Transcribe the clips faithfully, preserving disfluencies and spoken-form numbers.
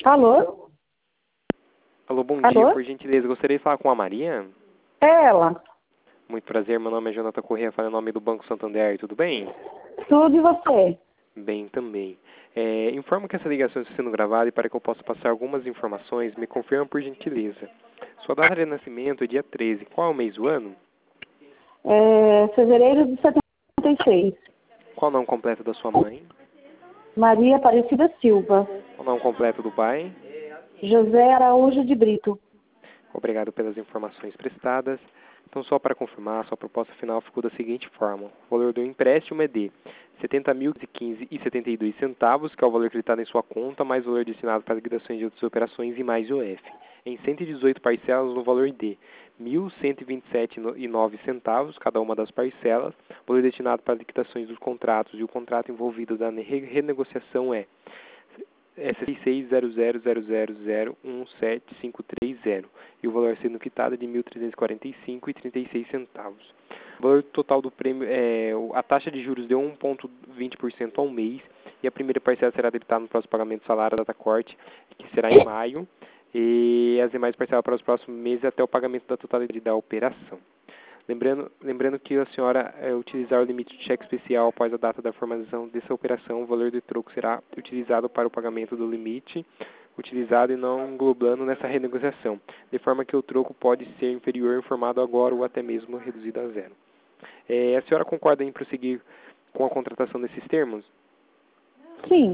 Alô? Alô, bom dia. Alô? Por gentileza, gostaria de falar com a Maria? É ela. Muito prazer, meu nome é Jonathan Corrêa, falo em nome do Banco Santander, tudo bem? Tudo e você? Bem também. É, informo que essa ligação está sendo gravada e para que eu possa passar algumas informações, me confirma por gentileza. Sua data de nascimento é dia treze. Qual é o mês do ano? É, fevereiro de setenta e seis. Qual o nome completo da sua mãe? Maria Aparecida Silva. Qual o nome completo do pai? José Araújo de Brito. Obrigado pelas informações prestadas. Então, só para confirmar, sua proposta final ficou da seguinte forma. O valor do empréstimo é de setenta mil e quinze reais e setenta e dois centavos, que é o valor creditado em sua conta, mais o valor destinado para liquidações de outras operações e mais o F. Em cento e dezoito parcelas no valor de mil cento e vinte e sete reais e nove centavos, cada uma das parcelas. O valor destinado para liquidações dos contratos e o contrato envolvido da renegociação é seis seis zero zero zero zero zero um sete cinco três zero e o valor sendo quitado é de mil trezentos e quarenta e cinco reais e trinta e seis centavos. O valor total do prêmio é a taxa de juros de um vírgula vinte por cento ao mês e a primeira parcela será debitada no próximo pagamento do salário da data corte, que será em maio, e as demais parcelas para os próximos meses até o pagamento da totalidade da operação. Lembrando, lembrando que a senhora é, utilizar o limite de cheque especial após a data da formalização dessa operação, o valor do troco será utilizado para o pagamento do limite utilizado e não englobando nessa renegociação, de forma que o troco pode ser inferior informado agora ou até mesmo reduzido a zero. É, a senhora concorda em prosseguir com a contratação desses termos? Sim.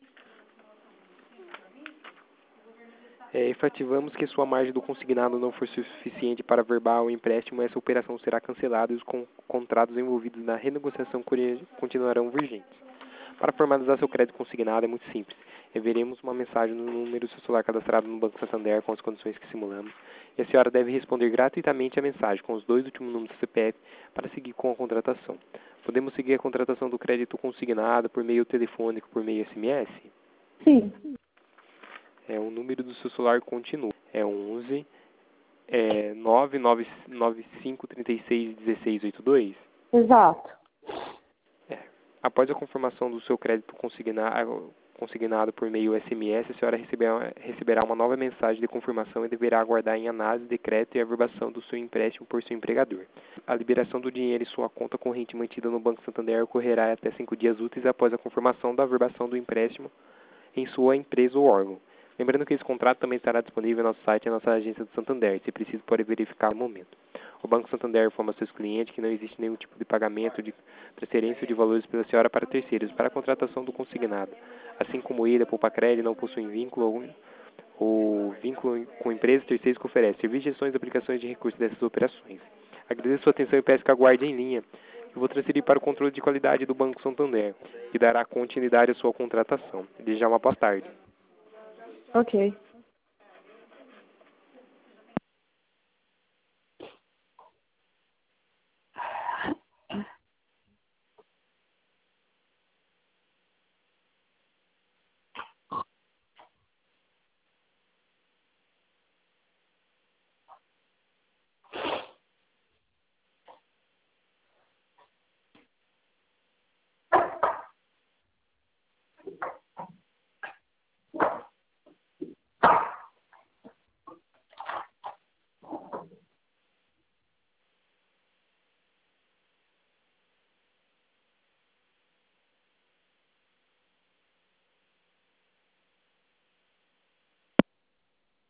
É, efetivamos que sua margem do consignado não for suficiente para verbal o empréstimo, essa operação será cancelada e os con contratos envolvidos na renegociação continuarão vigentes. Para formalizar seu crédito consignado é muito simples. Enviaremos uma mensagem no número do seu celular cadastrado no Banco Santander com as condições que simulamos. E a senhora deve responder gratuitamente a mensagem com os dois últimos números do C P F para seguir com a contratação. Podemos seguir a contratação do crédito consignado por meio telefônico, por meio S M S? Sim. É, o número do seu celular continua. É onze, é, nove nove nove cinco três seis um seis oito dois? Exato. É. Após a confirmação do seu crédito consignado, consignado por meio S M S, a senhora receberá, receberá uma nova mensagem de confirmação e deverá aguardar em análise, decreto e averbação do seu empréstimo por seu empregador. A liberação do dinheiro em sua conta corrente mantida no Banco Santander ocorrerá até cinco dias úteis após a confirmação da averbação do empréstimo em sua empresa ou órgão. Lembrando que esse contrato também estará disponível no nosso site e na nossa agência do Santander. Se preciso, pode verificar no momento. O Banco Santander informa aos seus clientes que não existe nenhum tipo de pagamento de transferência de valores pela senhora para terceiros para a contratação do consignado. Assim como ele, a Poupa Crédito não possuem vínculo ou, ou vínculo com empresas terceiras que oferecem serviços, gestões e aplicações de recursos dessas operações. Agradeço sua atenção e peço que aguarde em linha. Eu vou transferir para o controle de qualidade do Banco Santander, que dará continuidade à sua contratação. Desde já uma boa tarde. Ok.